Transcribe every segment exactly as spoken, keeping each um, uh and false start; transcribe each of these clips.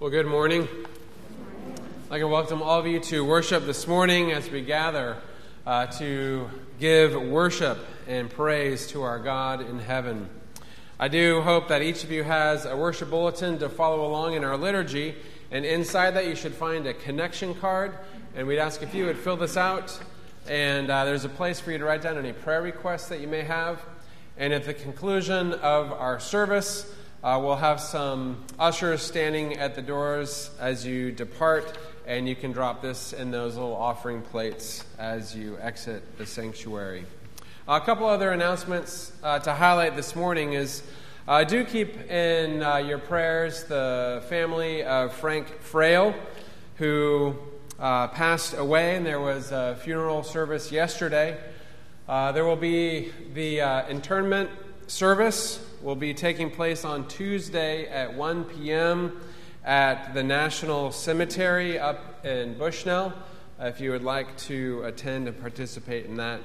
Well, good morning. I'd like to welcome all of you to worship this morning as we gather uh, to give worship and praise to our God in heaven. I do hope that each of you has a worship bulletin to follow along in our liturgy, and inside that you should find a connection card, and we'd ask if you would fill this out, and uh, there's a place for you to write down any prayer requests that you may have, and at the conclusion of our service, Uh, we'll have some ushers standing at the doors as you depart, and you can drop this in those little offering plates as you exit the sanctuary. Uh, a couple other announcements uh, to highlight this morning is uh, do keep in uh, your prayers the family of Frank Frail, who uh, passed away, and there was a funeral service yesterday. Uh, there will be the uh, internment service will be taking place on Tuesday at one p.m. at the National Cemetery up in Bushnell, if you would like to attend and participate in that.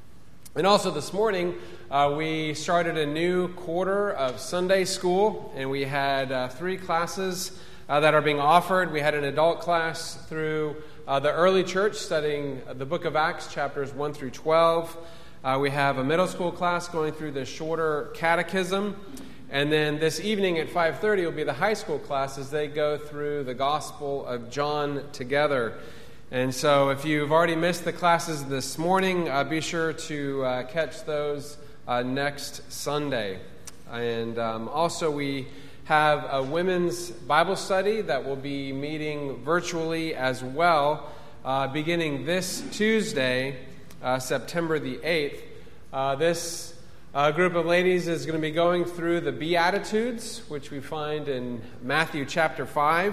And also this morning, uh, we started a new quarter of Sunday school, and we had uh, three classes uh, that are being offered. We had an adult class through uh, the early church studying the book of Acts, chapters one through twelve. Uh, we have a middle school class going through the shorter catechism. And then this evening at five thirty will be the high school class as they go through the Gospel of John together. And so if you've already missed the classes this morning, uh, be sure to uh, catch those uh, next Sunday. And um, also we have a women's Bible study that will be meeting virtually as well, uh, beginning this Tuesday, Uh, September the eighth. Uh, this uh, group of ladies is going to be going through the Beatitudes, which we find in Matthew chapter five.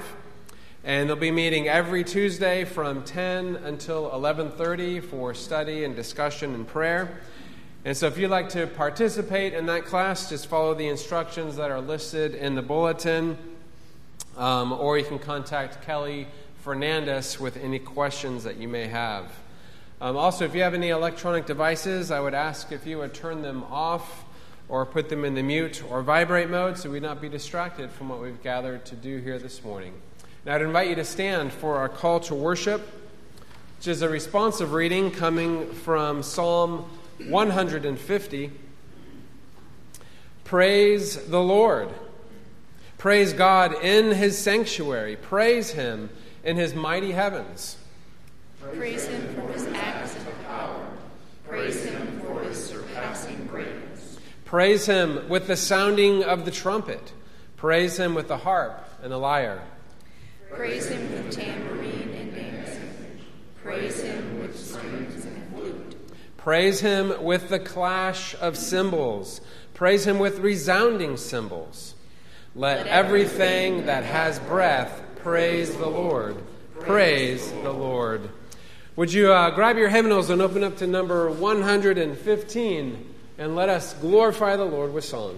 And they'll be meeting every Tuesday from ten until eleven thirty for study and discussion and prayer. And so if you'd like to participate in that class, just follow the instructions that are listed in the bulletin. Um, or you can contact Kelly Fernandez with any questions that you may have. Um, also, if you have any electronic devices, I would ask if you would turn them off or put them in the mute or vibrate mode so we'd not be distracted from what we've gathered to do here this morning. Now, I'd invite you to stand for our call to worship, which is a responsive reading coming from Psalm one hundred fifty. Praise the Lord. Praise God in His sanctuary. Praise Him in His mighty heavens. Praise Him for His acts of power. Praise Him for His surpassing greatness. Praise Him with the sounding of the trumpet. Praise Him with the harp and the lyre. Praise Him with tambourine and dancing. Praise Him with strings and flute. Praise Him with the clash of cymbals. Praise Him with resounding cymbals. Let, Let everything that has breath praise the Lord. Praise the Lord. Would you uh, grab your hymnals and open up to number one hundred fifteen, and let us glorify the Lord with song.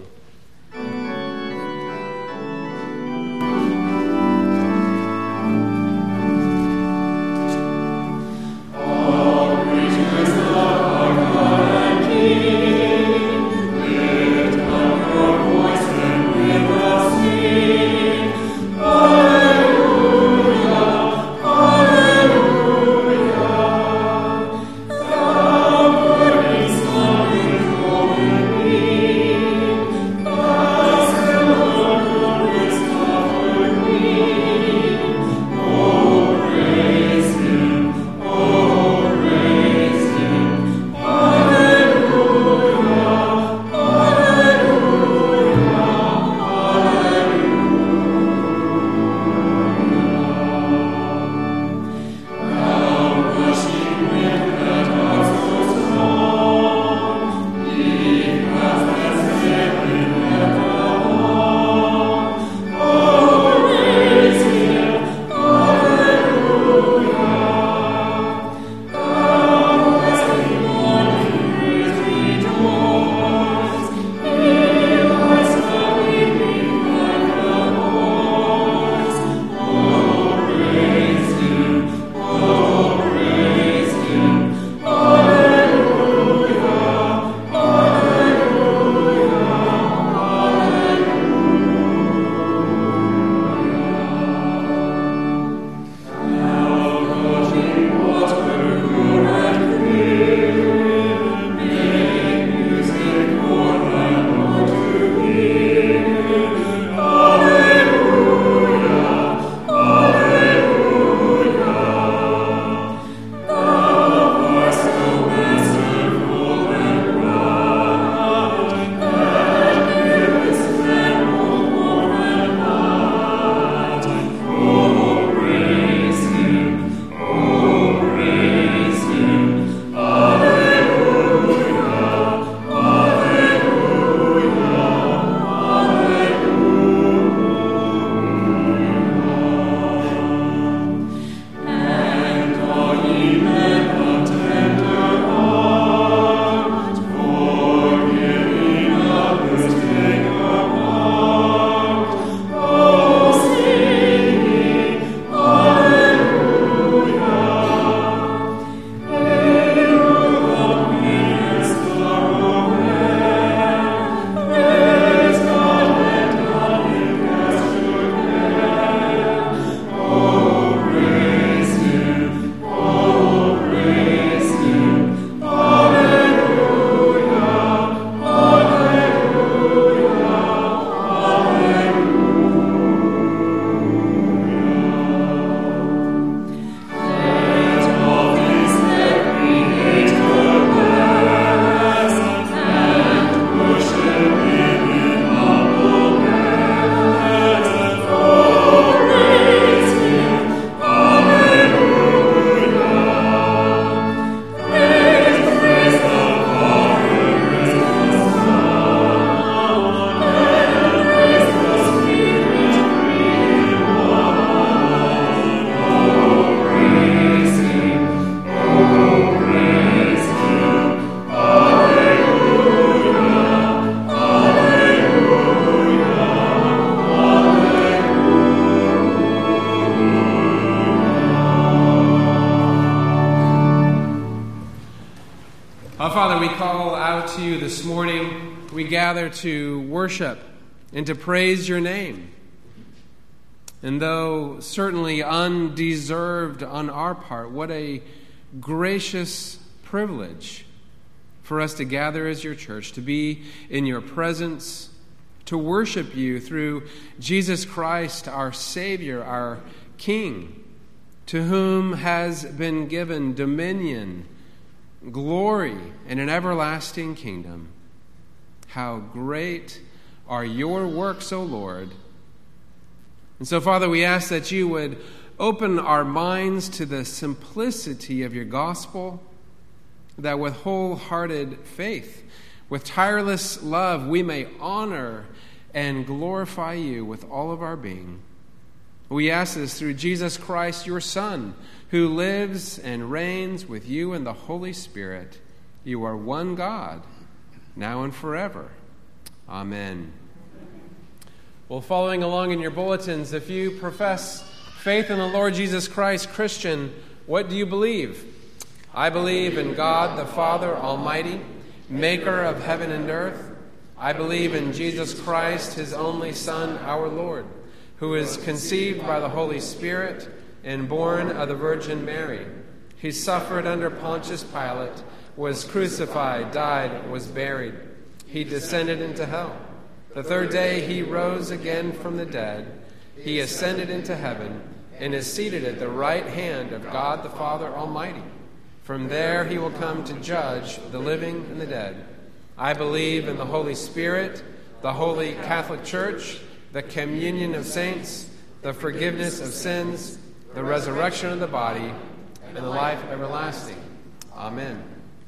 we call out to you this morning. We gather to worship and to praise your name. And though certainly undeserved on our part, what a gracious privilege for us to gather as your church, to be in your presence, to worship you through Jesus Christ, our Savior, our King, to whom has been given dominion, glory, and an everlasting kingdom. How great are your works, O Lord. And so, Father, we ask that you would open our minds to the simplicity of your gospel, that with wholehearted faith, with tireless love, we may honor and glorify you with all of our being. We ask this through Jesus Christ, your Son, who lives and reigns with you in the Holy Spirit. You are one God, now and forever. Amen. Well, following along in your bulletins, if you profess faith in the Lord Jesus Christ, Christian, what do you believe? I believe in God the Father Almighty, maker of heaven and earth. I believe in Jesus Christ, his only Son, our Lord, who is conceived by the Holy Spirit and born of the Virgin Mary. He suffered under Pontius Pilate, was crucified, died, was buried. He descended into hell. The third day he rose again from the dead. He ascended into heaven and is seated at the right hand of God the Father Almighty. From there he will come to judge the living and the dead. I believe in the Holy Spirit, the Holy Catholic Church, the communion of saints, the forgiveness of sins, the resurrection of the body, and the life everlasting. Amen.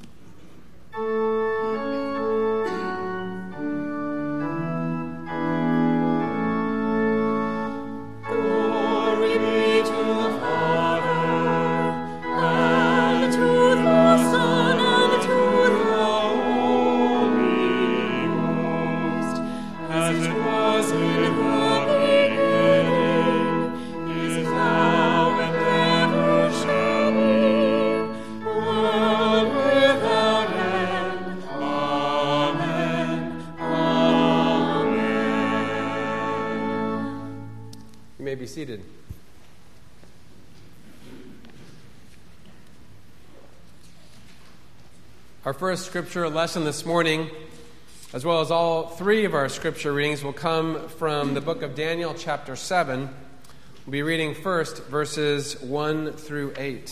Be seated. Our first scripture lesson this morning, as well as all three of our scripture readings, will come from the book of Daniel, chapter seven. We'll be reading first verses one through eight.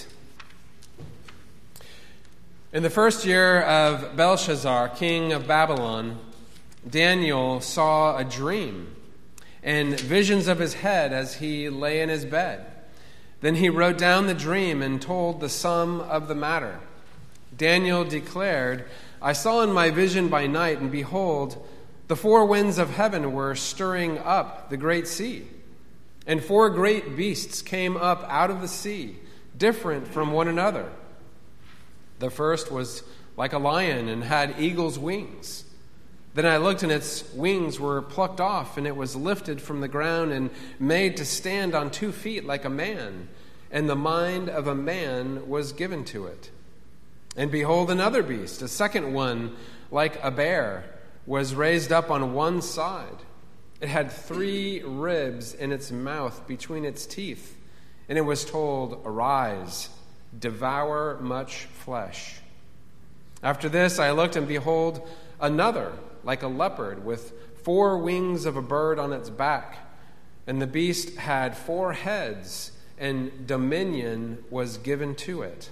In the first year of Belshazzar, king of Babylon, Daniel saw a dream and visions of his head as he lay in his bed. Then he wrote down the dream and told the sum of the matter. Daniel declared, I saw in my vision by night, and behold, the four winds of heaven were stirring up the great sea. And four great beasts came up out of the sea, different from one another. The first was like a lion and had eagle's wings. Then I looked, and its wings were plucked off, and it was lifted from the ground and made to stand on two feet like a man, and the mind of a man was given to it. And behold, another beast, a second one like a bear, was raised up on one side. It had three ribs in its mouth between its teeth, and it was told, Arise, devour much flesh. After this I looked, and behold, another like a leopard, with four wings of a bird on its back. And the beast had four heads, and dominion was given to it.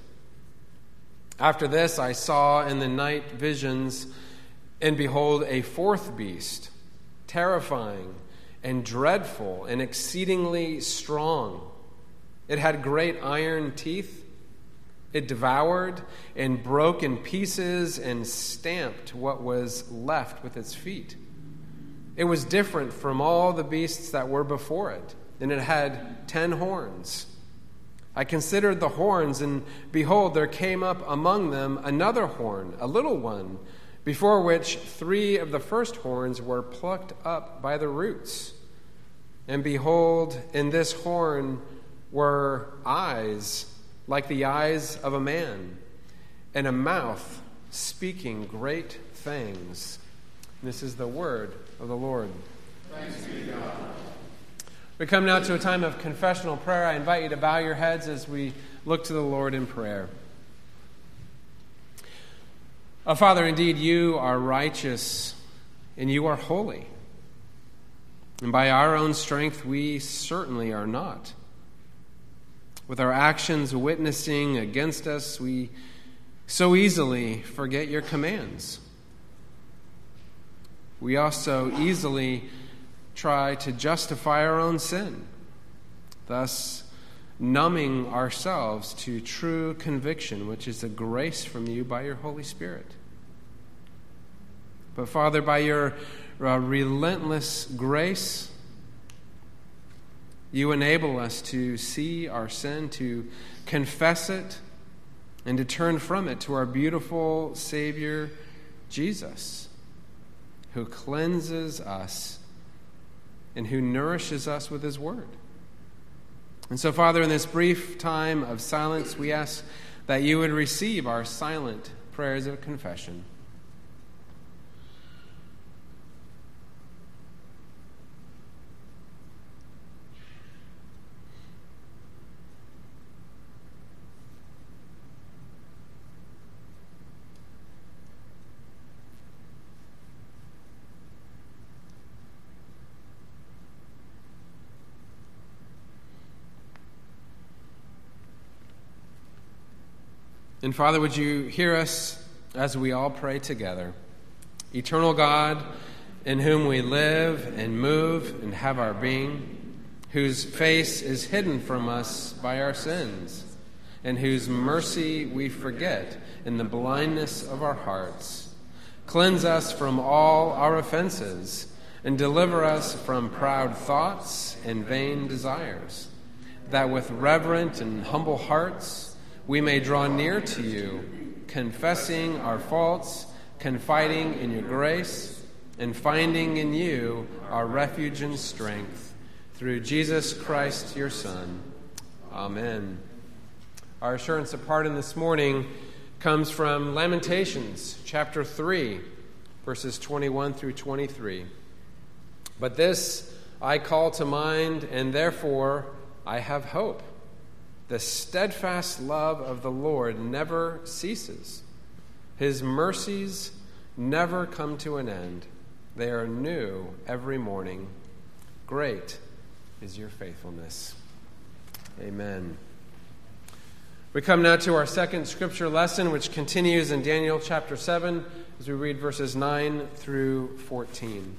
After this I saw in the night visions, and behold, a fourth beast, terrifying and dreadful and exceedingly strong. It had great iron teeth. It devoured and broke in pieces and stamped what was left with its feet. It was different from all the beasts that were before it, and it had ten horns. I considered the horns, and behold, there came up among them another horn, a little one, before which three of the first horns were plucked up by the roots. And behold, in this horn were eyes like the eyes of a man, and a mouth speaking great things. This is the word of the Lord. Thanks be to God. We come now to a time of confessional prayer. I invite you to bow your heads as we look to the Lord in prayer. Oh, Father, indeed, you are righteous and you are holy. And by our own strength, we certainly are not. With our actions witnessing against us, we so easily forget your commands. We also easily try to justify our own sin, thus numbing ourselves to true conviction, which is a grace from you by your Holy Spirit. But Father, by your uh, relentless grace, you enable us to see our sin, to confess it, and to turn from it to our beautiful Savior, Jesus, who cleanses us and who nourishes us with his word. And so, Father, in this brief time of silence, we ask that you would receive our silent prayers of confession. And Father, would you hear us as we all pray together? Eternal God, in whom we live and move and have our being, whose face is hidden from us by our sins, and whose mercy we forget in the blindness of our hearts. Cleanse us from all our offenses, and deliver us from proud thoughts and vain desires, that with reverent and humble hearts we may draw near to you, confessing our faults, confiding in your grace, and finding in you our refuge and strength. Through Jesus Christ, your Son. Amen. Our assurance of pardon this morning comes from Lamentations, chapter three, verses twenty-one through twenty-three. But this I call to mind, and therefore I have hope. The steadfast love of the Lord never ceases. His mercies never come to an end. They are new every morning. Great is your faithfulness. Amen. We come now to our second scripture lesson, which continues in Daniel chapter seven, as we read verses nine through fourteen.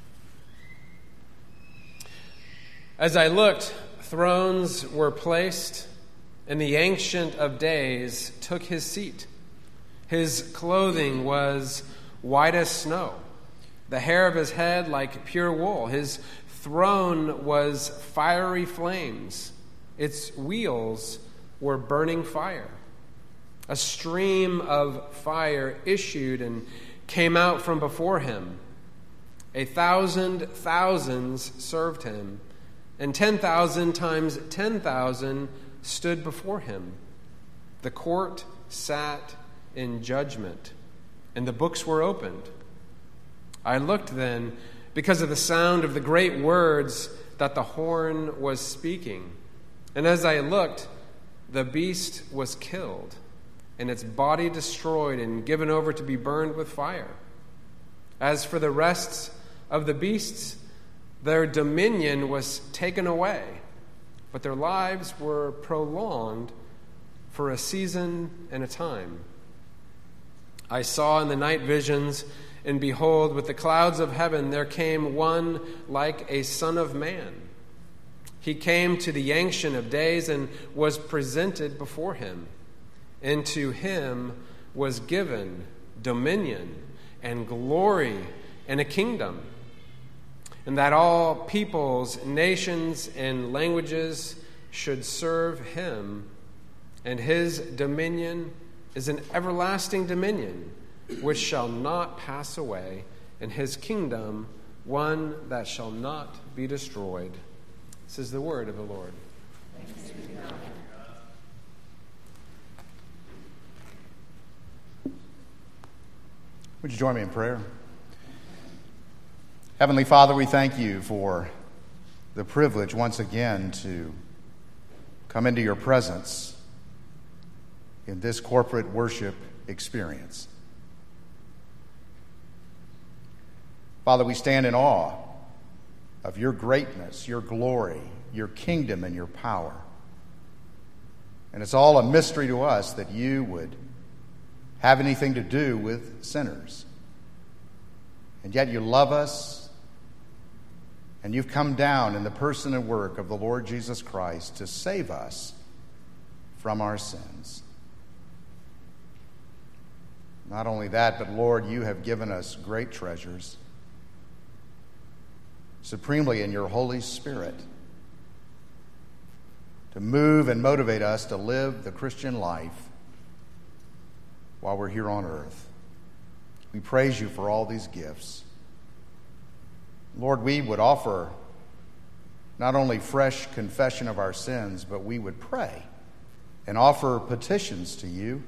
As I looked, thrones were placed, and the Ancient of Days took his seat. His clothing was white as snow, the hair of his head like pure wool. His throne was fiery flames. Its wheels were burning fire. A stream of fire issued and came out from before him. A thousand thousands served him, and ten thousand times ten thousand stood before him. The court sat in judgment, and the books were opened. I looked then, because of the sound of the great words that the horn was speaking. And as I looked, the beast was killed, and its body destroyed and given over to be burned with fire. As for the rest of the beasts, their dominion was taken away, but their lives were prolonged for a season and a time. I saw in the night visions, and behold, with the clouds of heaven there came one like a son of man. He came to the Ancient of Days and was presented before him. And to him was given dominion and glory and a kingdom, and that all peoples, nations, and languages should serve him. And his dominion is an everlasting dominion which shall not pass away, and his kingdom one that shall not be destroyed. This is the word of the Lord. Thanks be to God. Would you join me in prayer? Heavenly Father, we thank you for the privilege once again to come into your presence in this corporate worship experience. Father, we stand in awe of your greatness, your glory, your kingdom, and your power. And it's all a mystery to us that you would have anything to do with sinners. And yet you love us, and you've come down in the person and work of the Lord Jesus Christ to save us from our sins. Not only that, but Lord, you have given us great treasures, supremely in your Holy Spirit, to move and motivate us to live the Christian life while we're here on earth. We praise you for all these gifts. Lord, we would offer not only fresh confession of our sins, but we would pray and offer petitions to you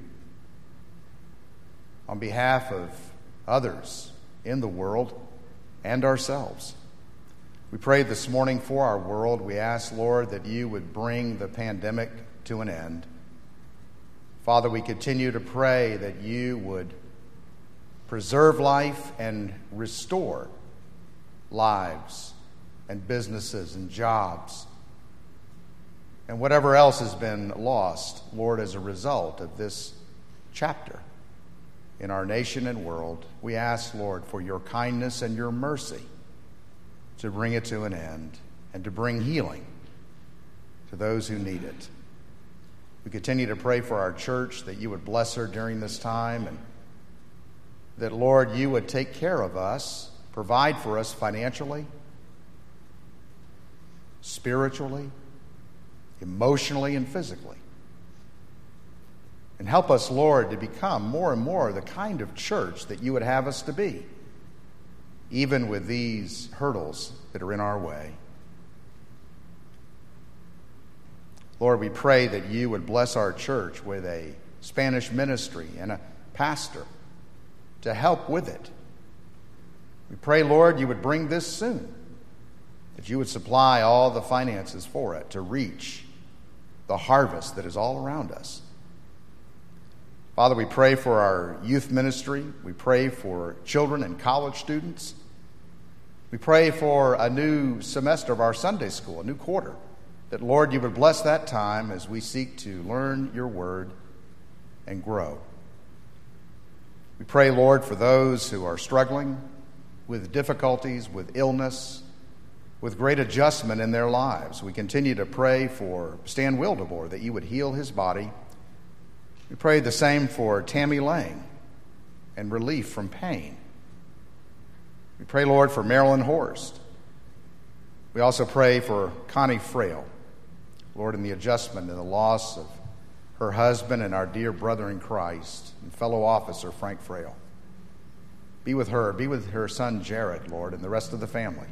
on behalf of others in the world and ourselves. We pray this morning for our world. We ask, Lord, that you would bring the pandemic to an end. Father, we continue to pray that you would preserve life and restore lives and businesses and jobs and whatever else has been lost, Lord, as a result of this chapter in our nation and world. We ask, Lord, for your kindness and your mercy to bring it to an end and to bring healing to those who need it. We continue to pray for our church, that you would bless her during this time, and that, Lord, you would take care of us, provide for us financially, spiritually, emotionally, and physically. And help us, Lord, to become more and more the kind of church that you would have us to be, even with these hurdles that are in our way. Lord, we pray that you would bless our church with a Spanish ministry and a pastor to help with it. We pray, Lord, you would bring this soon, that you would supply all the finances for it to reach the harvest that is all around us. Father, we pray for our youth ministry. We pray for children and college students. We pray for a new semester of our Sunday school, a new quarter, that, Lord, you would bless that time as we seek to learn your word and grow. We pray, Lord, for those who are struggling with difficulties, with illness, with great adjustment in their lives. We continue to pray for Stan Wildebor, that you would heal his body. We pray the same for Tammy Lang and relief from pain. We pray, Lord, for Marilyn Horst. We also pray for Connie Frail, Lord, in the adjustment and the loss of her husband and our dear brother in Christ and fellow officer Frank Frail. Be with her, be with her son Jared, Lord, and the rest of the family.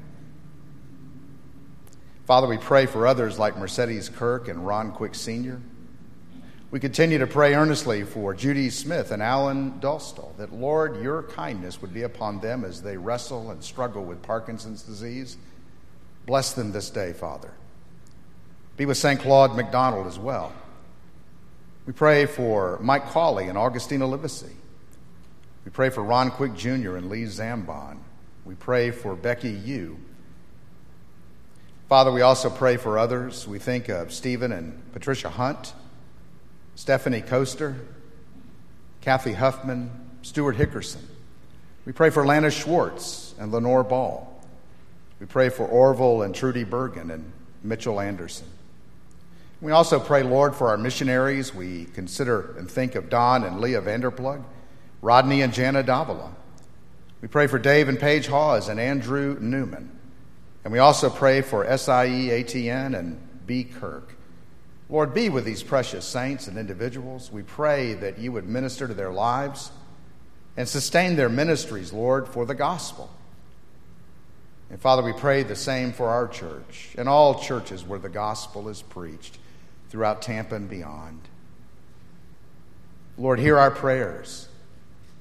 Father, we pray for others like Mercedes Kirk and Ron Quick Senior We continue to pray earnestly for Judy Smith and Alan Dulstall, that, Lord, your kindness would be upon them as they wrestle and struggle with Parkinson's disease. Bless them this day, Father. Be with Saint Claude McDonald as well. We pray for Mike Cawley and Augustina Livesey. We pray for Ron Quick Junior and Lee Zambon. We pray for Becky Yu. Father, we also pray for others. We think of Stephen and Patricia Hunt, Stephanie Coaster, Kathy Huffman, Stuart Hickerson. We pray for Lana Schwartz and Lenore Ball. We pray for Orville and Trudy Bergen and Mitchell Anderson. We also pray, Lord, for our missionaries. We consider and think of Don and Leah Vanderplug, Rodney and Jana Davila. We pray for Dave and Paige Hawes and Andrew Newman. And we also pray for S I E A T N and B. Kirk. Lord, be with these precious saints and individuals. We pray that you would minister to their lives and sustain their ministries, Lord, for the gospel. And Father, we pray the same for our church and all churches where the gospel is preached throughout Tampa and beyond. Lord, hear our prayers.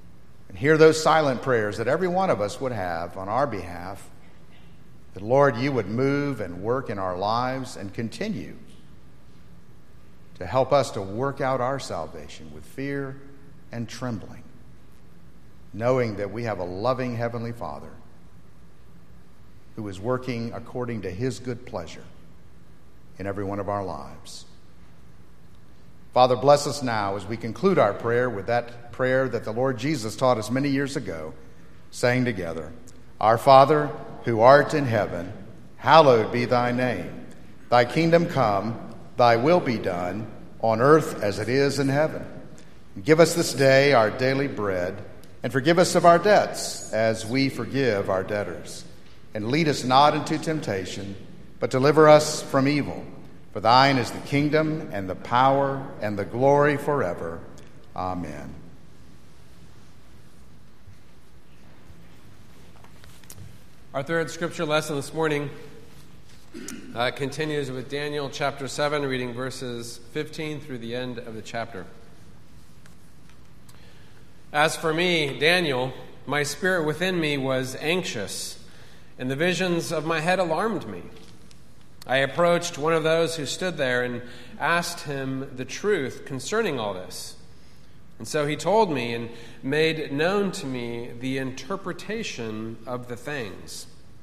And hear those silent prayers that every one of us would have on our behalf, that, Lord, you would move and work in our lives and continue to help us to work out our salvation with fear and trembling, knowing that we have a loving Heavenly Father who is working according to his good pleasure in every one of our lives. Father, bless us now as we conclude our prayer with that prayer that the Lord Jesus taught us many years ago, saying together, Our Father, who art in heaven, hallowed be thy name. Thy kingdom come, thy will be done, on earth as it is in heaven. Give us this day our daily bread, and forgive us of our debts, as we forgive our debtors. And lead us not into temptation, but deliver us from evil. For thine is the kingdom, and the power, and the glory forever. Amen. Our third scripture lesson this morning uh, continues with Daniel chapter seven, reading verses fifteen through the end of the chapter. As for me, Daniel, my spirit within me was anxious, and the visions of my head alarmed me. I approached one of those who stood there and asked him the truth concerning all this. And so he told me and made known to me the interpretation of the things.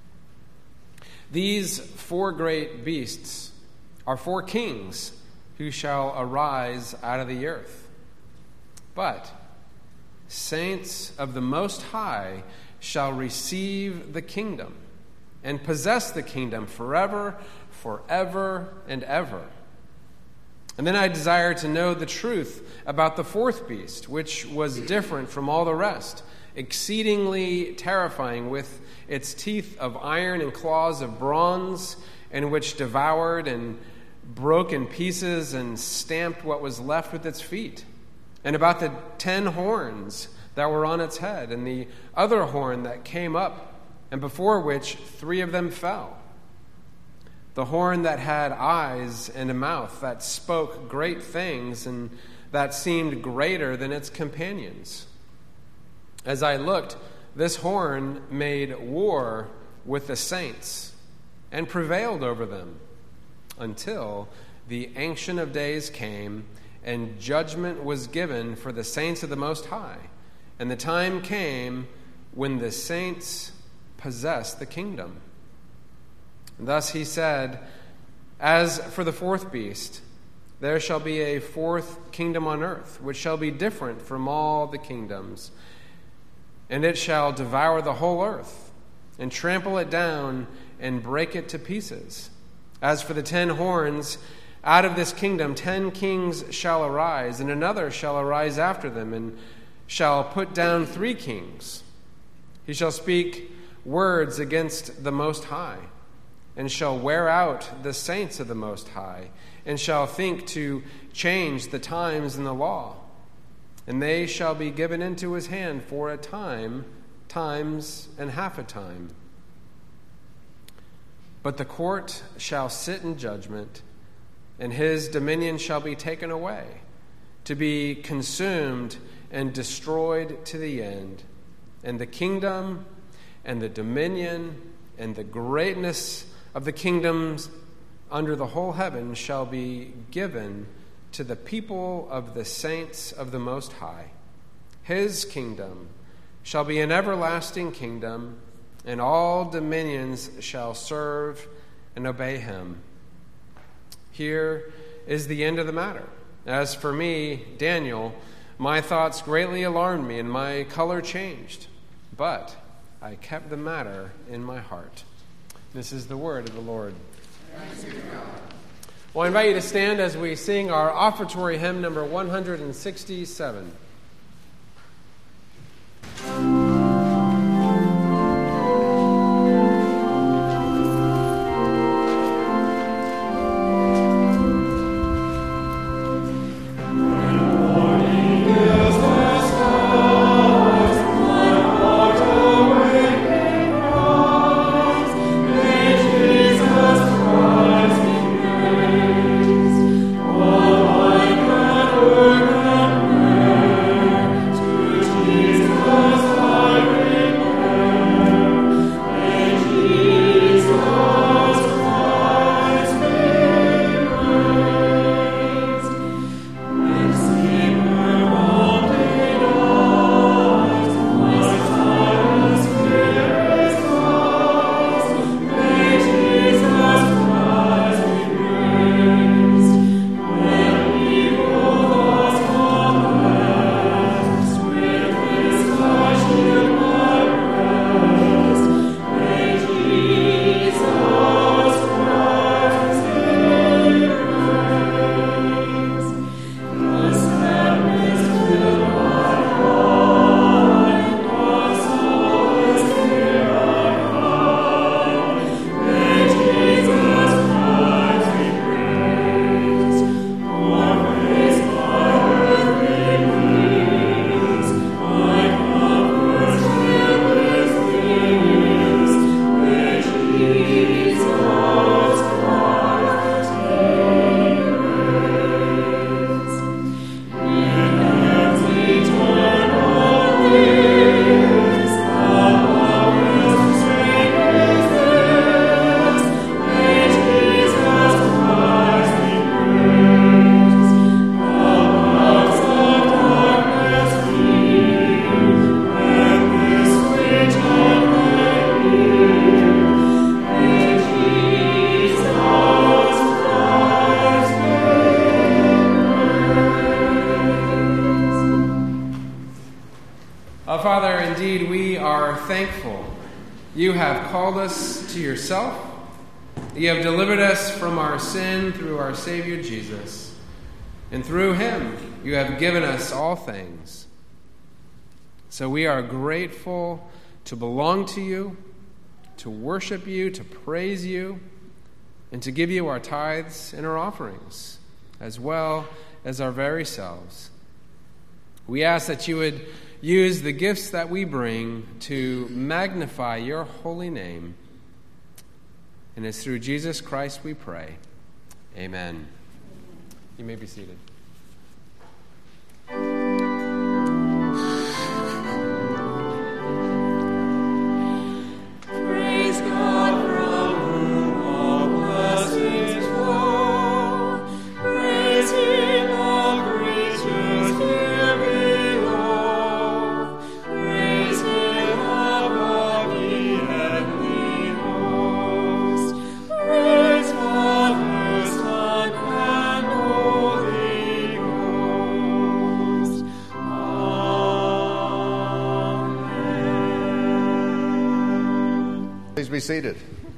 These four great beasts are four kings who shall arise out of the earth. But saints of the Most High shall receive the kingdom and possess the kingdom forever, forever, and ever. And then I desire to know the truth about the fourth beast, which was different from all the rest, exceedingly terrifying, with its teeth of iron and claws of bronze, and which devoured and broke in pieces and stamped what was left with its feet. And about the ten horns that were on its head, and the other horn that came up, and before which three of them fell. The horn that had eyes and a mouth, that spoke great things, and that seemed greater than its companions. As I looked, this horn made war with the saints and prevailed over them, until the Ancient of Days came, and judgment was given for the saints of the Most High. And the time came when the saints possessed the kingdom. And thus he said, As for the fourth beast, there shall be a fourth kingdom on earth, which shall be different from all the kingdoms. And it shall devour the whole earth, and trample it down, and break it to pieces. As for the ten horns, out of this kingdom ten kings shall arise, and another shall arise after them, and shall put down three kings. He shall speak words against the Most High, and shall wear out the saints of the Most High, and shall think to change the times and the law. And they shall be given into his hand for a time, times and half a time. But the court shall sit in judgment, and his dominion shall be taken away, to be consumed and destroyed to the end. And the kingdom and the dominion and the greatness of the kingdoms under the whole heaven shall be given to the people of the saints of the Most High. His kingdom shall be an everlasting kingdom, and all dominions shall serve and obey him. Here is the end of the matter. As for me, Daniel, my thoughts greatly alarmed me, and my color changed. But I kept the matter in my heart. This is the word of the Lord. Thanks be to God. Well, I invite you to stand as we sing our offertory hymn number one hundred sixty-seven. Thank you. Father, indeed we are thankful. You have called us to yourself. You have delivered us from our sin through our Savior Jesus. And through him, you have given us all things. So we are grateful to belong to you, to worship you, to praise you, and to give you our tithes and our offerings, as well as our very selves. We ask that you would use the gifts that we bring to magnify your holy name. And it's through Jesus Christ we pray. Amen. You may be seated. Be seated.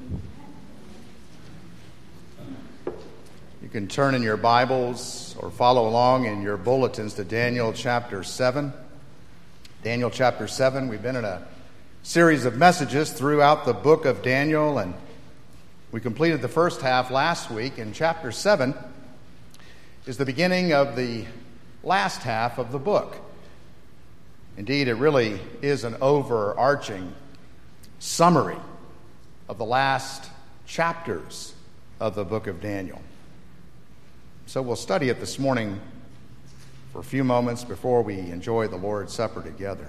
You can turn in your Bibles or follow along in your bulletins to Daniel chapter seven. Daniel chapter seven. We've been in a series of messages throughout the book of Daniel, and we completed the first half last week. And chapter seven is the beginning of the last half of the book. Indeed, it really is an overarching summary of the last chapters of the book of Daniel. So we'll study it this morning for a few moments before we enjoy the Lord's Supper together.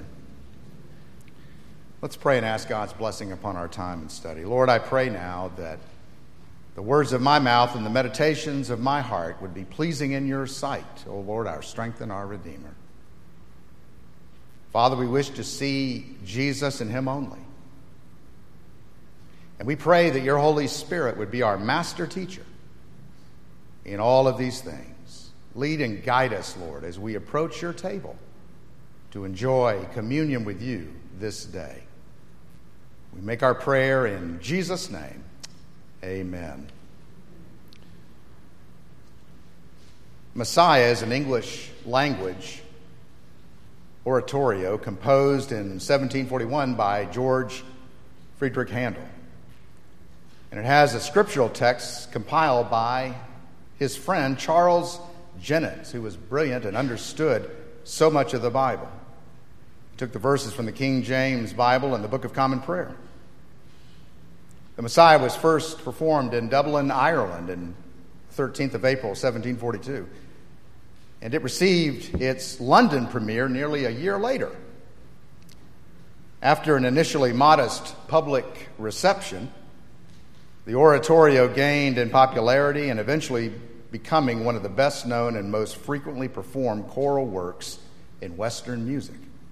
Let's pray and ask God's blessing upon our time and study. Lord, I pray now that the words of my mouth and the meditations of my heart would be pleasing in your sight, O Lord, our strength and our Redeemer. Father, we wish to see Jesus and him only. And we pray that your Holy Spirit would be our master teacher in all of these things. Lead and guide us, Lord, as we approach your table to enjoy communion with you this day. We make our prayer in Jesus' name. Amen. Messiah is an English language oratorio composed in seventeen forty-one by George Friedrich Handel. And it has a scriptural text compiled by his friend Charles Jennens, who was brilliant and understood so much of the Bible. He took the verses from the King James Bible and the Book of Common Prayer. The Messiah was first performed in Dublin, Ireland, on the thirteenth of April, seventeen forty-two. And it received its London premiere nearly a year later. After an initially modest public reception, the oratorio gained in popularity and eventually becoming one of the best known and most frequently performed choral works in Western music.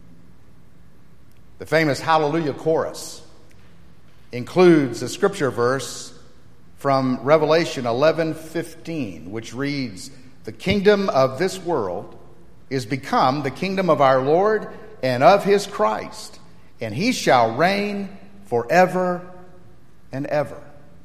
The famous Hallelujah Chorus includes a scripture verse from Revelation eleven fifteen, which reads, "The kingdom of this world is become the kingdom of our Lord and of his Christ, and he shall reign forever and ever."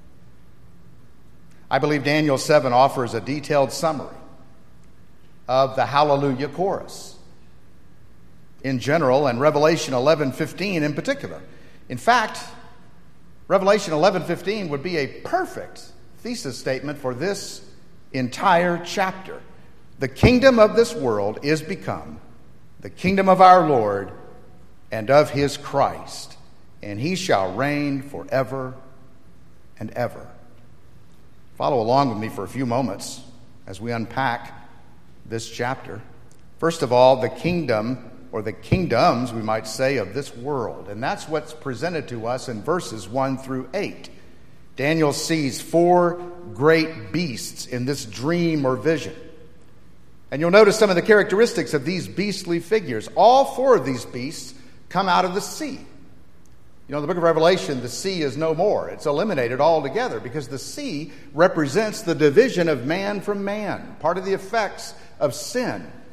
I believe Daniel seven offers a detailed summary of the Hallelujah Chorus in general and Revelation eleven fifteen in particular. In fact, Revelation eleven fifteen would be a perfect thesis statement for this entire chapter. The kingdom of this world is become the kingdom of our Lord and of his Christ, and he shall reign forever and ever. Follow along with me for a few moments as we unpack this chapter. First of all, the kingdom, or the kingdoms, we might say, of this world. And that's what's presented to us in verses one through eight. Daniel sees four great beasts in this dream or vision. And you'll notice some of the characteristics of these beastly figures. All four of these beasts come out of the sea. You know, in the book of Revelation, the sea is no more. It's eliminated altogether because the sea represents the division of man from man, part of the effects of sin.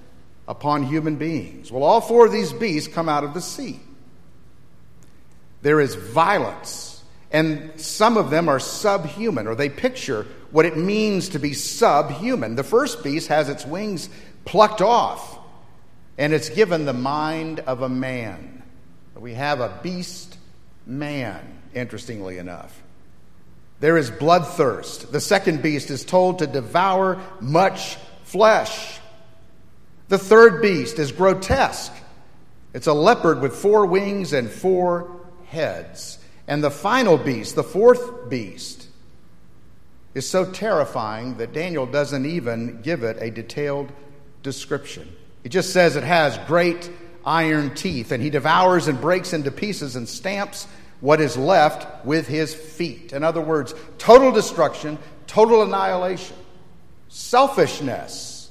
upon human beings. Well, all four of these beasts come out of the sea. There is violence, and some of them are subhuman, or they picture what it means to be subhuman. The first beast has its wings plucked off, and it's given the mind of a man. We have a beast man, interestingly enough. There is bloodthirst. The second beast is told to devour much flesh. The third beast is grotesque. It's a leopard with four wings and four heads. And the final beast, the fourth beast, is so terrifying that Daniel doesn't even give it a detailed description. He just says it has great iron teeth, and he devours and breaks into pieces and stamps what is left with his feet. In other words, total destruction, total annihilation, selfishness.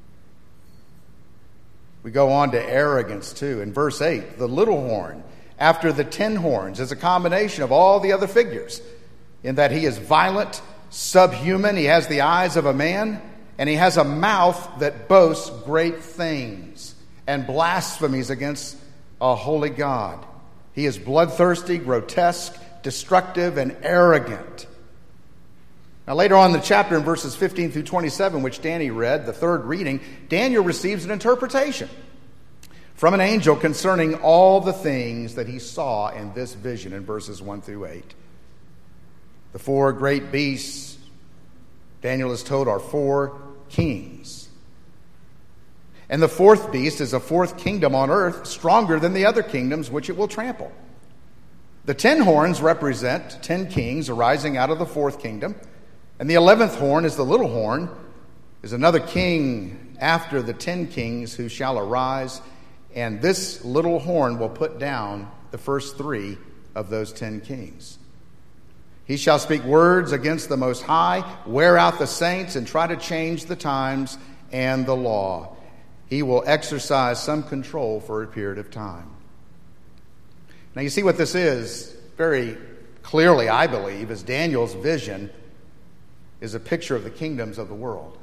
We go on to arrogance too. In verse eight, the little horn, after the ten horns, is a combination of all the other figures, in that he is violent, subhuman, he has the eyes of a man, and he has a mouth that boasts great things and blasphemies against a holy God. He is bloodthirsty, grotesque, destructive, and arrogant. Now, later on in the chapter, in verses fifteen through twenty-seven, which Danny read, the third reading, Daniel receives an interpretation from an angel concerning all the things that he saw in this vision in verses one through eight. The four great beasts, Daniel is told, are four kings. And the fourth beast is a fourth kingdom on earth, stronger than the other kingdoms which it will trample. The ten horns represent ten kings arising out of the fourth kingdom. And the eleventh horn is the little horn, is another king after the ten kings who shall arise. And this little horn will put down the first three of those ten kings. He shall speak words against the Most High, wear out the saints, and try to change the times and the law. He will exercise some control for a period of time. Now you see what this is very clearly, I believe, is Daniel's vision is a picture of the kingdoms of the world.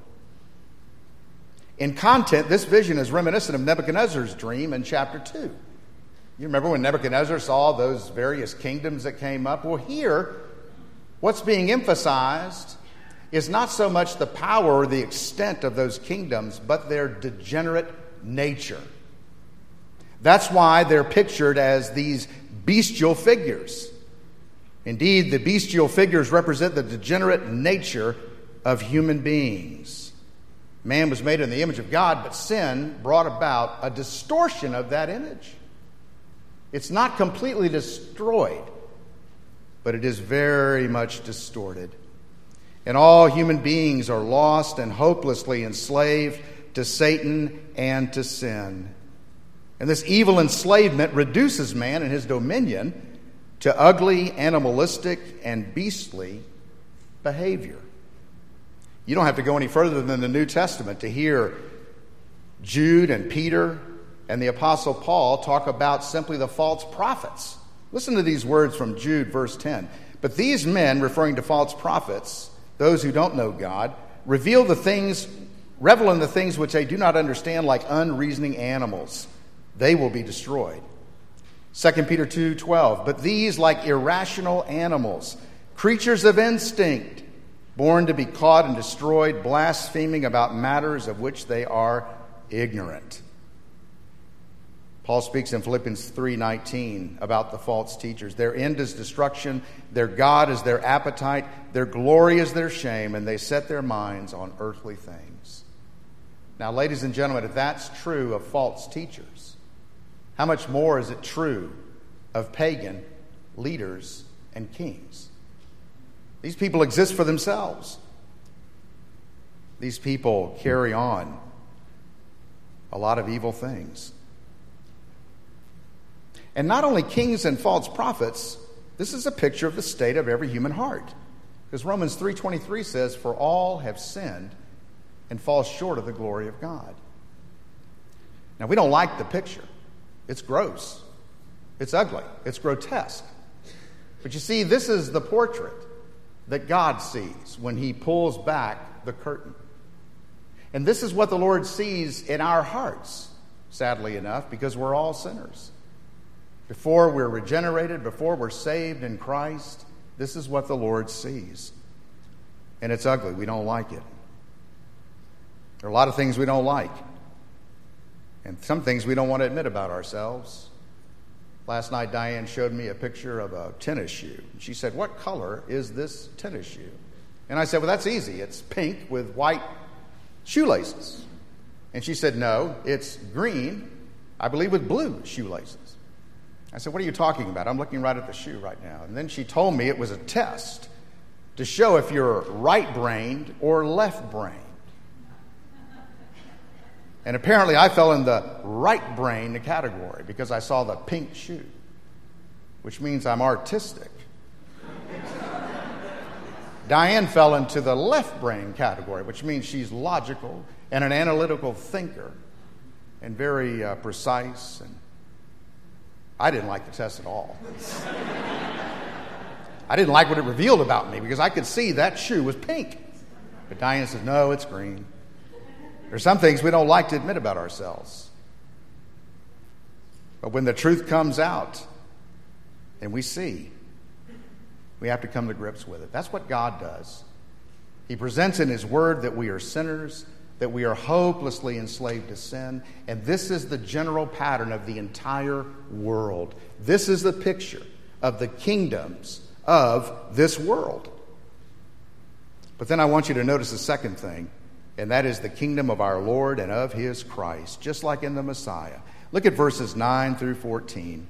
In content, this vision is reminiscent of Nebuchadnezzar's dream in chapter two. You remember when Nebuchadnezzar saw those various kingdoms that came up? Well, here, what's being emphasized is not so much the power or the extent of those kingdoms, but their degenerate nature. That's why they're pictured as these bestial figures. Indeed, the bestial figures represent the degenerate nature of human beings. Man was made in the image of God, but sin brought about a distortion of that image. It's not completely destroyed, but it is very much distorted. And all human beings are lost and hopelessly enslaved to Satan and to sin. And this evil enslavement reduces man and his dominion to ugly, animalistic, and beastly behavior. You don't have to go any further than the New Testament to hear Jude and Peter and the Apostle Paul talk about simply the false prophets. Listen to these words from Jude, verse ten. But these men, referring to false prophets, those who don't know God, reveal the things, revel in the things which they do not understand, like unreasoning animals. They will be destroyed. Second Peter two twelve. But these, like irrational animals, creatures of instinct, born to be caught and destroyed, blaspheming about matters of which they are ignorant. Paul speaks in Philippians three nineteen about the false teachers. Their end is destruction, their God is their appetite, their glory is their shame, and they set their minds on earthly things. Now, ladies and gentlemen, if that's true of false teachers, how much more is it true of pagan leaders and kings? These people exist for themselves. These people carry on a lot of evil things. And not only kings and false prophets, this is a picture of the state of every human heart. Because Romans three twenty-three says, "For all have sinned and fall short of the glory of God." Now, we don't like the picture. It's gross. It's ugly. It's grotesque. But you see, this is the portrait that God sees when he pulls back the curtain. And this is what the Lord sees in our hearts, sadly enough, because we're all sinners. Before we're regenerated, before we're saved in Christ, this is what the Lord sees. And it's ugly. We don't like it. There are a lot of things we don't like. And some things we don't want to admit about ourselves. Last night, Diane showed me a picture of a tennis shoe. She said, "What color is this tennis shoe?" And I said, "Well, that's easy. It's pink with white shoelaces." And she said, "No, it's green, I believe with blue shoelaces." I said, "What are you talking about? I'm looking right at the shoe right now." And then she told me it was a test to show if you're right-brained or left-brained. And apparently I fell in the right-brained category because I saw the pink shoe, which means I'm artistic. Diane fell into the left-brain category, which means she's logical and an analytical thinker and very uh, precise. And I didn't like the test at all. I didn't like what it revealed about me because I could see that shoe was pink. But Diane says, "No, it's green." There are some things we don't like to admit about ourselves. But when the truth comes out and we see, we have to come to grips with it. That's what God does. He presents in His Word that we are sinners, that we are hopelessly enslaved to sin, and this is the general pattern of the entire world. This is the picture of the kingdoms of this world. But then I want you to notice the second thing, and that is the kingdom of our Lord and of His Christ, just like in the Messiah. Look at verses nine through fourteen.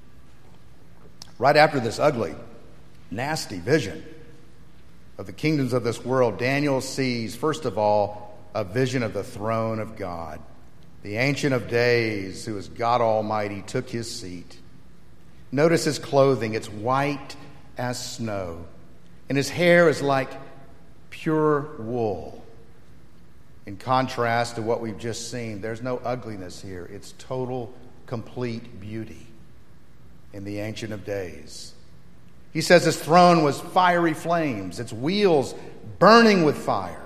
Right after this ugly, nasty vision of the kingdoms of this world, Daniel sees, first of all, a vision of the throne of God. The Ancient of Days, who is God Almighty, took His seat. Notice His clothing. It's white as snow, and His hair is like pure wool. In contrast to what we've just seen, there's no ugliness here. It's total, complete beauty in the Ancient of Days. He says His throne was fiery flames, its wheels burning with fire,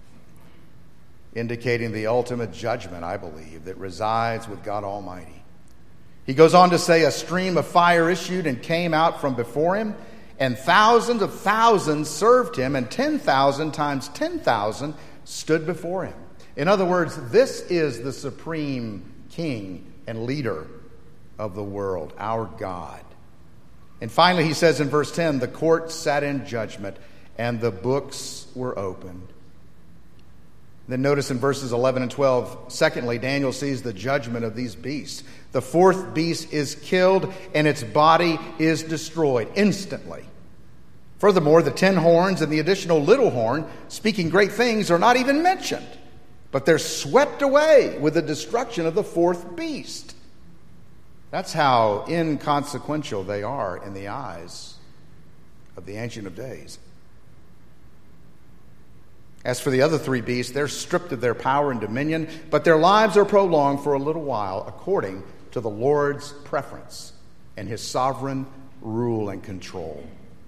indicating the ultimate judgment, I believe, that resides with God Almighty. He goes on to say, a stream of fire issued and came out from before Him, and thousands of thousands served Him, and ten thousand times ten thousand stood before Him. In other words, this is the supreme king and leader of the world, our God. And finally, he says in verse ten, the court sat in judgment, and the books were opened. Then notice in verses eleven and twelve, secondly, Daniel sees the judgment of these beasts. The fourth beast is killed, and its body is destroyed instantly. Furthermore, the ten horns and the additional little horn, speaking great things, are not even mentioned, but they're swept away with the destruction of the fourth beast. That's how inconsequential they are in the eyes of the Ancient of Days. As for the other three beasts, they're stripped of their power and dominion, but their lives are prolonged for a little while according to the Lord's preference and His sovereign rule and control.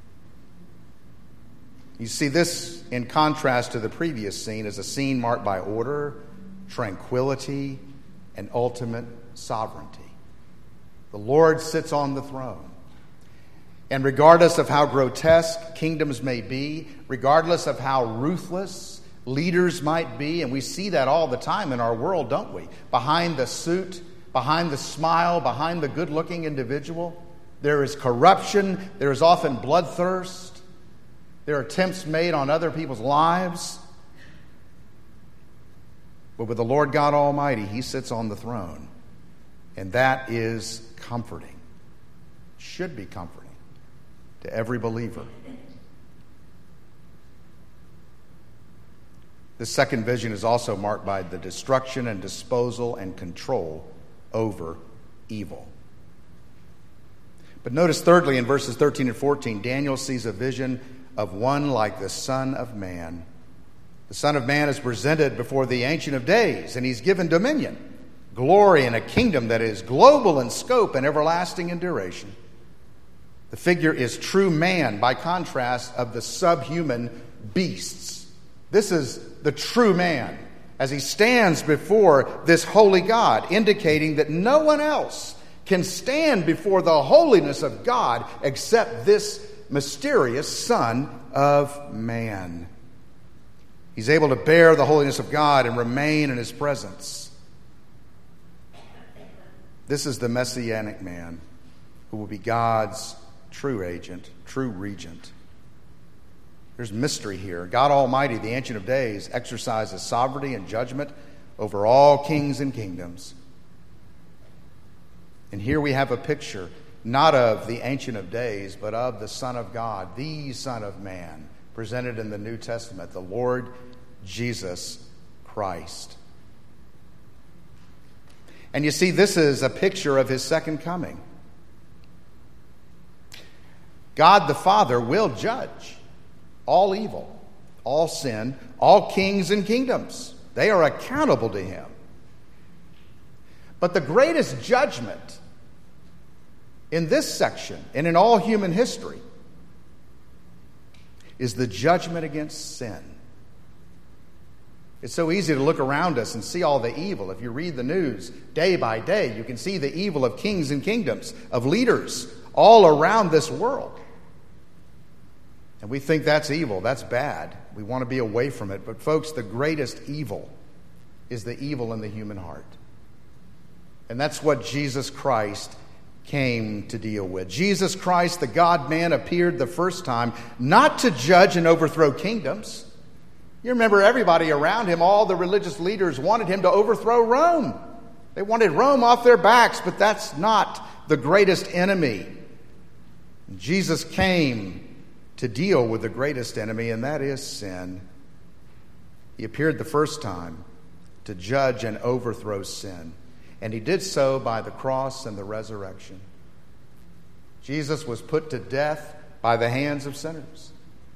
You see, this, in contrast to the previous scene, is a scene marked by order, tranquility, and ultimate sovereignty. The Lord sits on the throne. And regardless of how grotesque kingdoms may be, regardless of how ruthless leaders might be, and we see that all the time in our world, don't we? Behind the suit, behind the smile, behind the good-looking individual, there is corruption, there is often bloodthirst, there are attempts made on other people's lives. But with the Lord God Almighty, He sits on the throne. And that is comforting. Should be comforting to every believer. The second vision is also marked by the destruction and disposal and control over evil. But notice thirdly in verses thirteen and fourteen, Daniel sees a vision of one like the Son of Man. The Son of Man is presented before the Ancient of Days, and He's given dominion, glory, and a kingdom that is global in scope and everlasting in duration. The figure is true man by contrast of the subhuman beasts. This is the true man, as he stands before this holy God, indicating that no one else can stand before the holiness of God except this mysterious Son of Man. He's able to bear the holiness of God and remain in his presence. This is the Messianic man who will be God's true agent, true regent. There's mystery here. God Almighty, the Ancient of Days, exercises sovereignty and judgment over all kings and kingdoms. And here we have a picture not of the Ancient of Days, but of the Son of God, the Son of Man, presented in the New Testament, the Lord Jesus Christ. And you see, this is a picture of his second coming. God the Father will judge all evil, all sin, all kings and kingdoms. They are accountable to him. But the greatest judgment in this section and in all human history is the judgment against sin. It's so easy to look around us and see all the evil. If you read the news day by day, you can see the evil of kings and kingdoms, of leaders all around this world. And we think that's evil, that's bad. We want to be away from it. But folks, the greatest evil is the evil in the human heart. And that's what Jesus Christ came to deal with. Jesus Christ, the God-man, appeared the first time not to judge and overthrow kingdoms. You remember everybody around him, all the religious leaders wanted him to overthrow Rome. They wanted Rome off their backs, but that's not the greatest enemy. Jesus came to deal with the greatest enemy, and that is sin. He appeared the first time to judge and overthrow sin, and he did so by the cross and the resurrection. Jesus was put to death by the hands of sinners.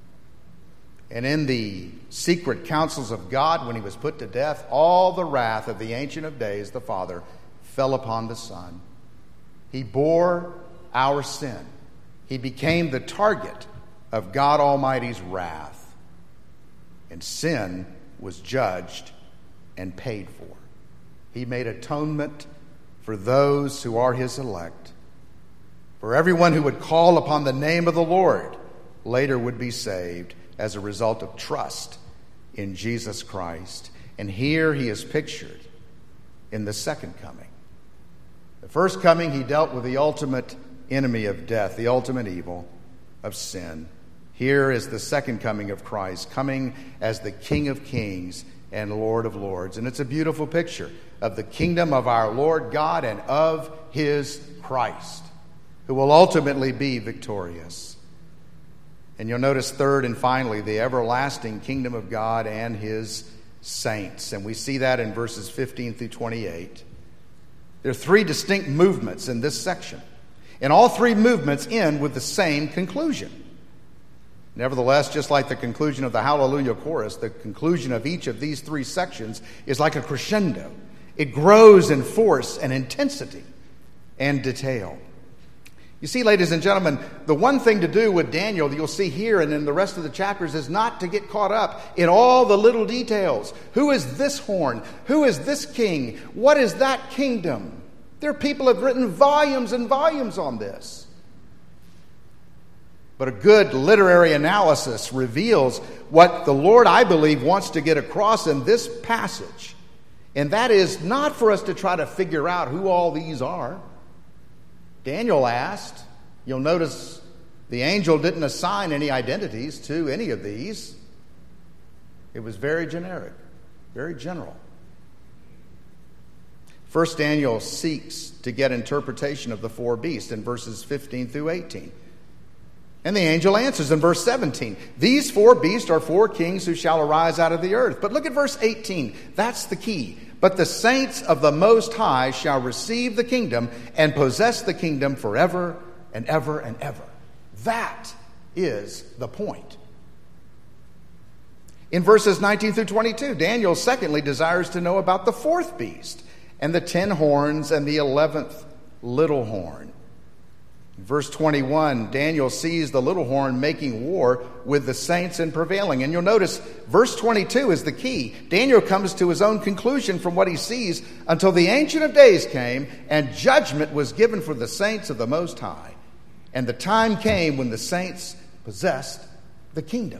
And in the secret counsels of God, when he was put to death, all the wrath of the Ancient of Days, the Father, fell upon the Son. He bore our sin. He became the target of God Almighty's wrath. And sin was judged and paid for. He made atonement for those who are his elect. For everyone who would call upon the name of the Lord later would be saved as a result of trust in Jesus Christ. And here he is pictured in the second coming. The first coming, he dealt with the ultimate enemy of death, the ultimate evil of sin. Here is the second coming of Christ, coming as the King of Kings and Lord of Lords. And it's a beautiful picture of the kingdom of our Lord God and of his Christ, who will ultimately be victorious. And you'll notice third and finally, the everlasting kingdom of God and his saints. And we see that in verses fifteen through twenty-eight. There are three distinct movements in this section. And all three movements end with the same conclusion. Nevertheless, just like the conclusion of the Hallelujah chorus, the conclusion of each of these three sections is like a crescendo. It grows in force and intensity and detail. You see, ladies and gentlemen, the one thing to do with Daniel that you'll see here and in the rest of the chapters is not to get caught up in all the little details. Who is this horn? Who is this king? What is that kingdom? There are people who have written volumes and volumes on this. But a good literary analysis reveals what the Lord, I believe, wants to get across in this passage. And that is not for us to try to figure out who all these are. Daniel asked. You'll notice the angel didn't assign any identities to any of these. It was very generic, very general. First, Daniel seeks to get interpretation of the four beasts in verses fifteen through eighteen. And the angel answers in verse seventeen. These four beasts are four kings who shall arise out of the earth. But look at verse eighteen. That's the key. But the saints of the Most High shall receive the kingdom and possess the kingdom forever and ever and ever. That is the point. In verses nineteen through twenty-two, Daniel secondly desires to know about the fourth beast and the ten horns and the eleventh little horn. In verse twenty-one, Daniel sees the little horn making war with the saints and prevailing. And you'll notice verse twenty-two is the key. Daniel comes to his own conclusion from what he sees until the Ancient of Days came and judgment was given for the saints of the Most High. And the time came when the saints possessed the kingdom.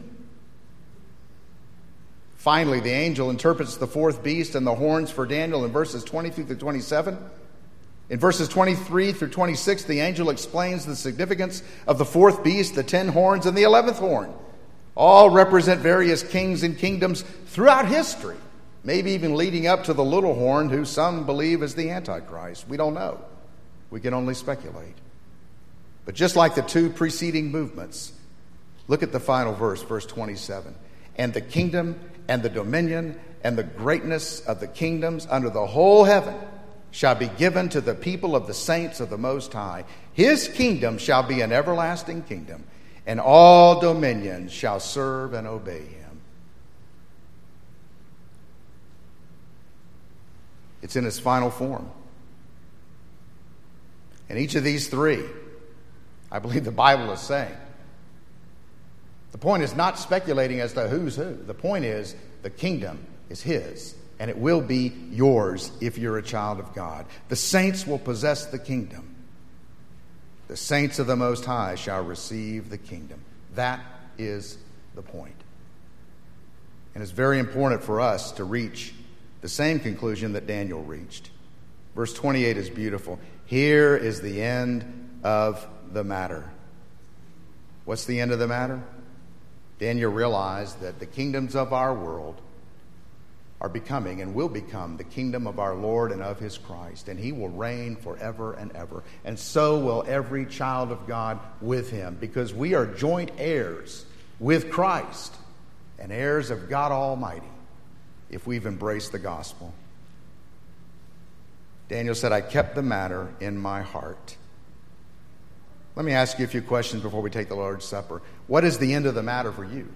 Finally, the angel interprets the fourth beast and the horns for Daniel in verses twenty-two through twenty-seven. In verses twenty-three through twenty-six, the angel explains the significance of the fourth beast, the ten horns, and the eleventh horn. All represent various kings and kingdoms throughout history, maybe even leading up to the little horn, who some believe is the Antichrist. We don't know. We can only speculate. But just like the two preceding movements, look at the final verse, verse twenty-seven. And the kingdom and the dominion and the greatness of the kingdoms under the whole heaven shall be given to the people of the saints of the Most High. His kingdom shall be an everlasting kingdom, and all dominions shall serve and obey him. It's in its final form. And each of these three, I believe the Bible is saying. The point is not speculating as to who's who. The point is the kingdom is his, and it will be yours if you're a child of God. The saints will possess the kingdom. The saints of the Most High shall receive the kingdom. That is the point. And it's very important for us to reach the same conclusion that Daniel reached. Verse twenty-eight is beautiful. Here is the end of the matter. What's the end of the matter? Daniel realized that the kingdoms of our world are becoming and will become the kingdom of our Lord and of his Christ, and he will reign forever and ever. And so will every child of God with him, because we are joint heirs with Christ and heirs of God Almighty if we've embraced the gospel. Daniel said, I kept the matter in my heart. Let me ask you a few questions before we take the Lord's Supper. What is the end of the matter for you?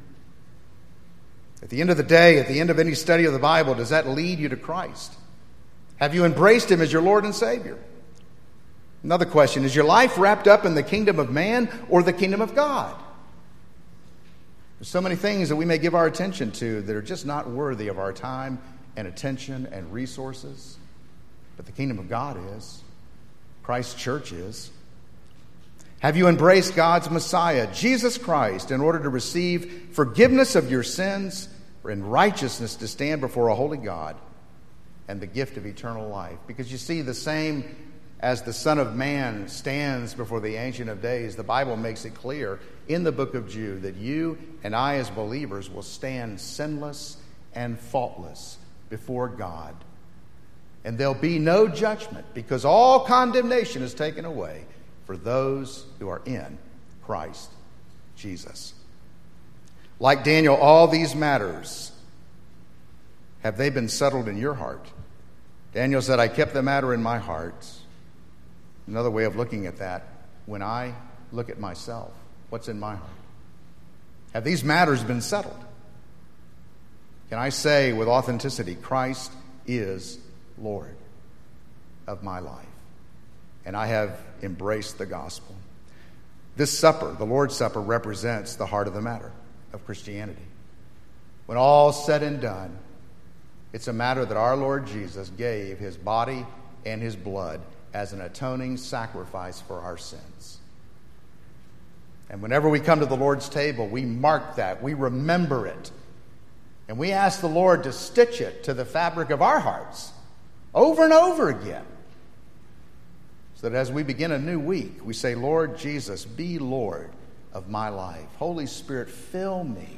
At the end of the day, at the end of any study of the Bible, does that lead you to Christ? Have you embraced him as your Lord and Savior? Another question, is your life wrapped up in the kingdom of man or the kingdom of God? There's so many things that we may give our attention to that are just not worthy of our time and attention and resources. But the kingdom of God is. Christ's church is. Have you embraced God's Messiah, Jesus Christ, in order to receive forgiveness of your sins and righteousness to stand before a holy God and the gift of eternal life? Because you see, the same as the Son of Man stands before the Ancient of Days, the Bible makes it clear in the book of Jude that you and I as believers will stand sinless and faultless before God. And there'll be no judgment, because all condemnation is taken away for those who are in Christ Jesus. Like Daniel, all these matters, have they been settled in your heart? Daniel said, I kept the matter in my heart. Another way of looking at that, when I look at myself, what's in my heart? Have these matters been settled? Can I say with authenticity, Christ is Lord of my life, and I have embraced the gospel? This supper, the Lord's Supper, represents the heart of the matter of Christianity. When all's said and done, it's a matter that our Lord Jesus gave his body and his blood as an atoning sacrifice for our sins. And whenever we come to the Lord's table, we mark that, we remember it, and we ask the Lord to stitch it to the fabric of our hearts over and over again. So that as we begin a new week, we say, Lord Jesus, be Lord of my life. Holy Spirit, fill me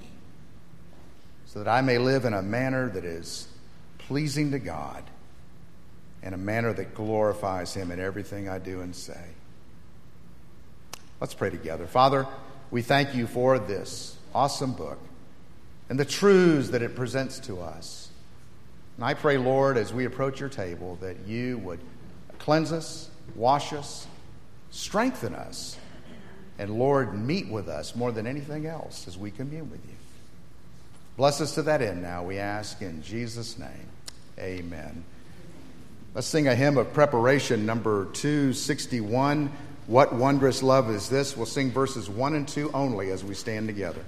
so that I may live in a manner that is pleasing to God and a manner that glorifies him in everything I do and say. Let's pray together. Father, we thank you for this awesome book and the truths that it presents to us. And I pray, Lord, as we approach your table, that you would cleanse us, wash us, strengthen us, and, Lord, meet with us more than anything else as we commune with you. Bless us to that end now, we ask in Jesus' name. Amen. Let's sing a hymn of preparation, number two sixty-one. What wondrous love is this? We'll sing verses one and two only as we stand together.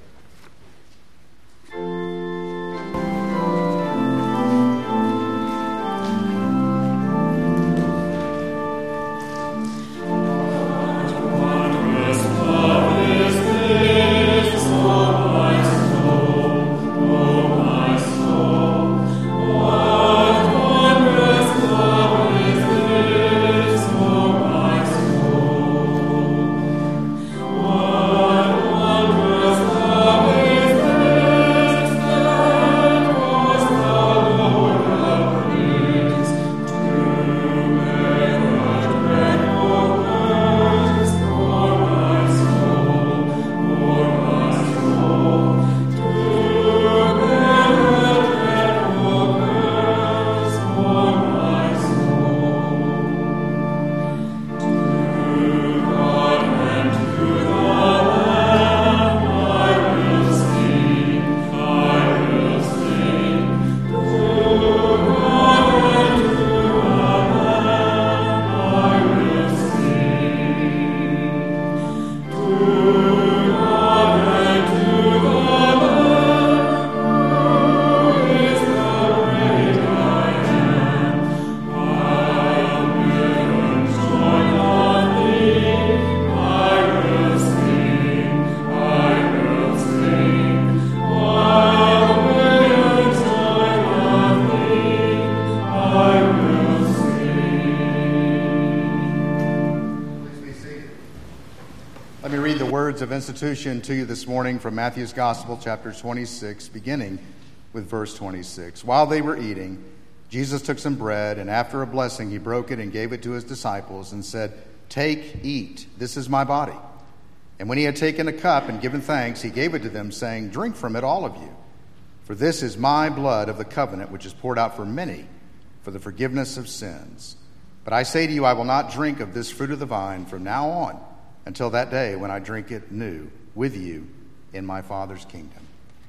Of institution to you this morning from Matthew's Gospel, chapter twenty-six, beginning with verse twenty-six. While they were eating, Jesus took some bread, and after a blessing, he broke it and gave it to his disciples and said, "Take, eat, this is my body." And when he had taken a cup and given thanks, he gave it to them, saying, "Drink from it, all of you, for this is my blood of the covenant, which is poured out for many for the forgiveness of sins. But I say to you, I will not drink of this fruit of the vine from now on, until that day when I drink it new with you in my Father's kingdom."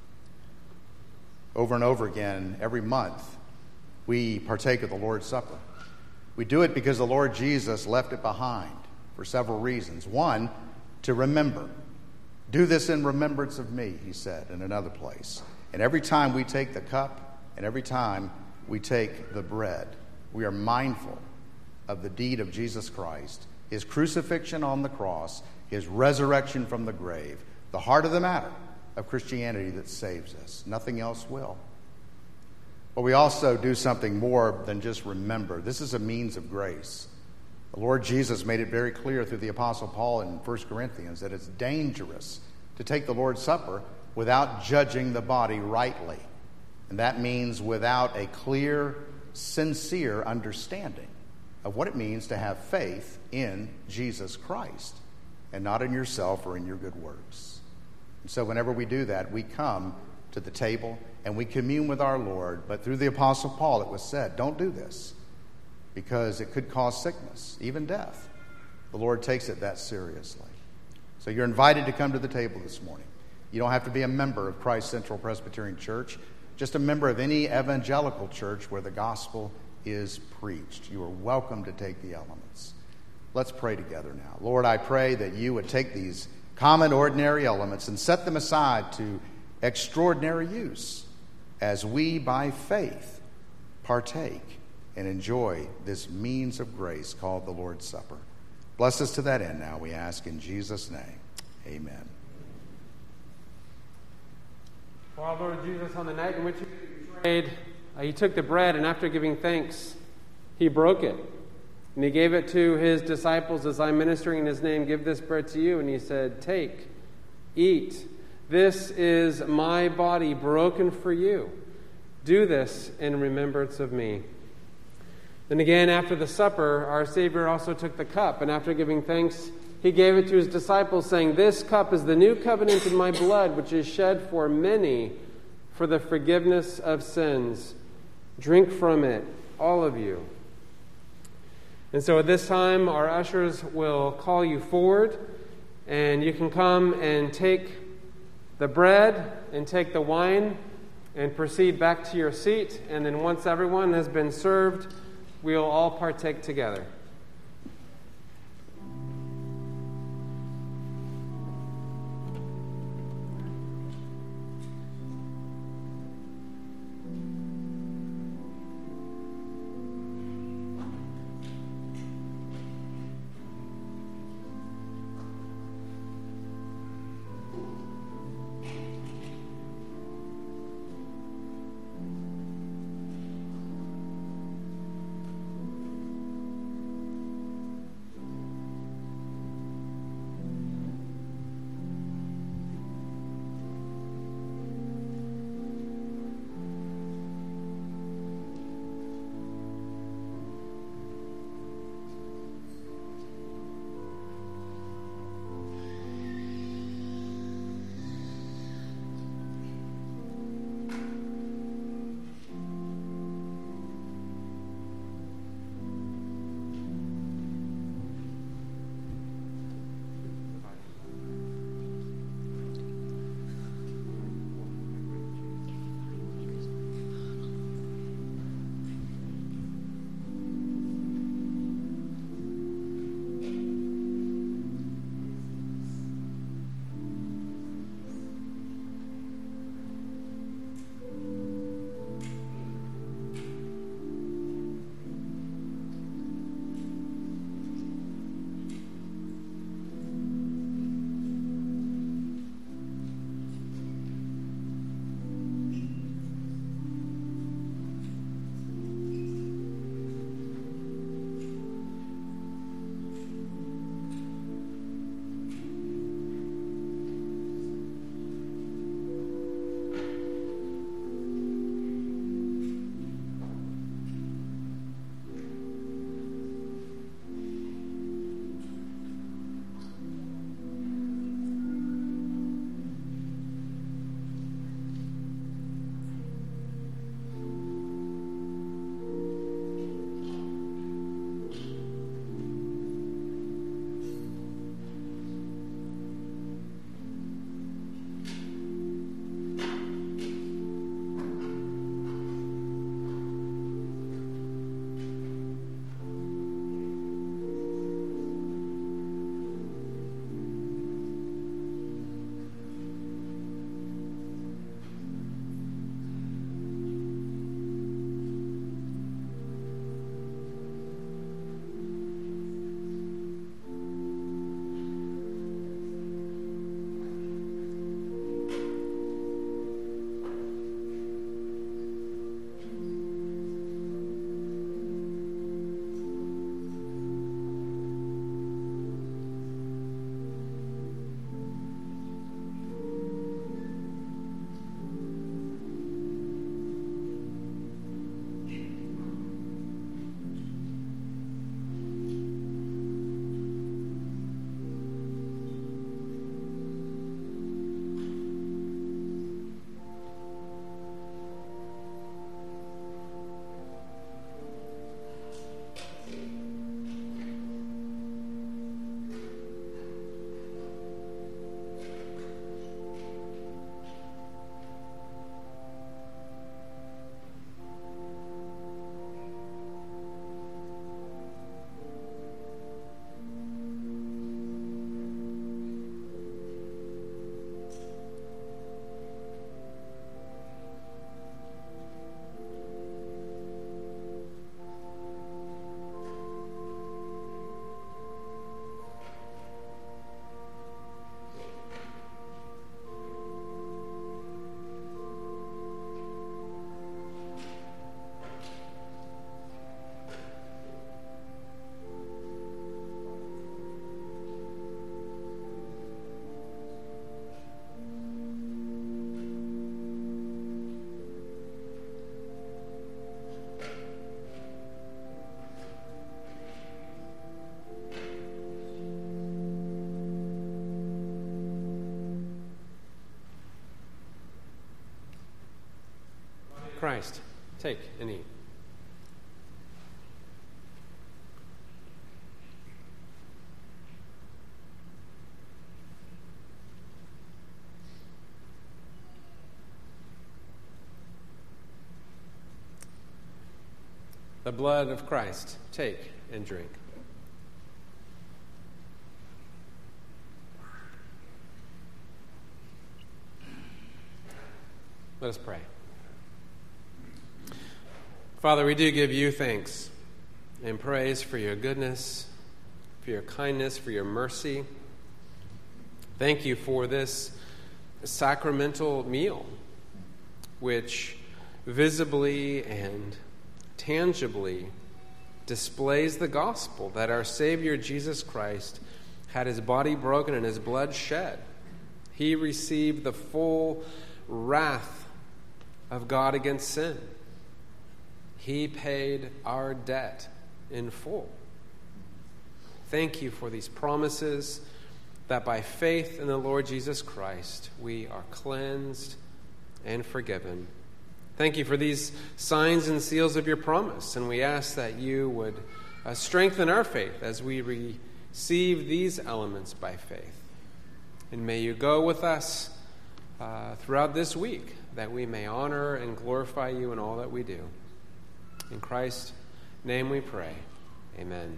Over and over again, every month, we partake of the Lord's Supper. We do it because the Lord Jesus left it behind for several reasons. One, to remember. "Do this in remembrance of me," he said in another place. And every time we take the cup and every time we take the bread, we are mindful of the deed of Jesus Christ, his crucifixion on the cross, his resurrection from the grave, the heart of the matter of Christianity that saves us. Nothing else will. But we also do something more than just remember. This is a means of grace. The Lord Jesus made it very clear through the Apostle Paul in First Corinthians that it's dangerous to take the Lord's Supper without judging the body rightly. And that means without a clear, sincere understanding of what it means to have faith in Jesus Christ and not in yourself or in your good works. And so whenever we do that, we come to the table and we commune with our Lord. But through the Apostle Paul, it was said, don't do this because it could cause sickness, even death. The Lord takes it that seriously. So you're invited to come to the table this morning. You don't have to be a member of Christ Central Presbyterian Church, just a member of any evangelical church where the gospel is preached. You are welcome to take the elements. Let's pray together now. Lord, I pray that you would take these common, ordinary elements and set them aside to extraordinary use as we, by faith, partake and enjoy this means of grace called the Lord's Supper. Bless us to that end now, we ask in Jesus' name. Amen. For our Lord Jesus, on the night in which he was betrayed, uh, he took the bread, and after giving thanks, he broke it. And he gave it to his disciples, "As I'm ministering in his name, give this bread to you." And he said, "Take, eat. This is my body broken for you. Do this in remembrance of me." Then again, after the supper, our Savior also took the cup, and after giving thanks, he gave it to his disciples, saying, "This cup is the new covenant in my blood, which is shed for many for the forgiveness of sins. Drink from it, all of you." And so at this time, our ushers will call you forward, and you can come and take the bread and take the wine and proceed back to your seat. And then once everyone has been served, we'll all partake together. Christ. Take and eat. The blood of Christ. Take and drink. Let us pray. Father, we do give you thanks and praise for your goodness, for your kindness, for your mercy. Thank you for this sacramental meal, which visibly and tangibly displays the gospel that our Savior Jesus Christ had his body broken and his blood shed. He received the full wrath of God against sin. He paid our debt in full. Thank you for these promises that by faith in the Lord Jesus Christ we are cleansed and forgiven. Thank you for these signs and seals of your promise, and we ask that you would uh, strengthen our faith as we receive these elements by faith. And may you go with us uh, throughout this week, that we may honor and glorify you in all that we do. In Christ's name we pray. Amen.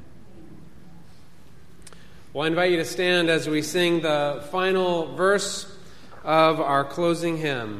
Well, I invite you to stand as we sing the final verse of our closing hymn.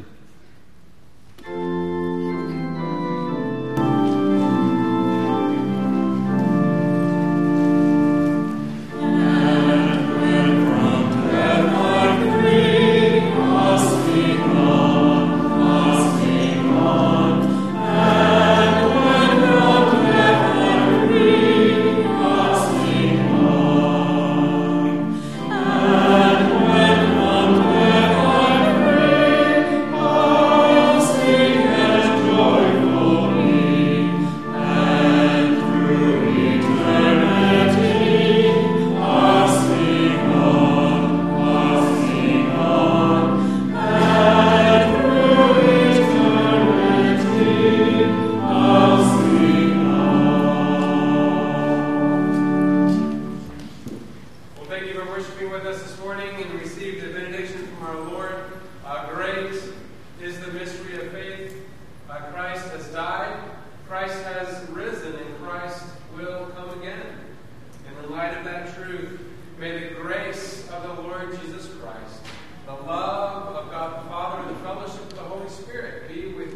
Be with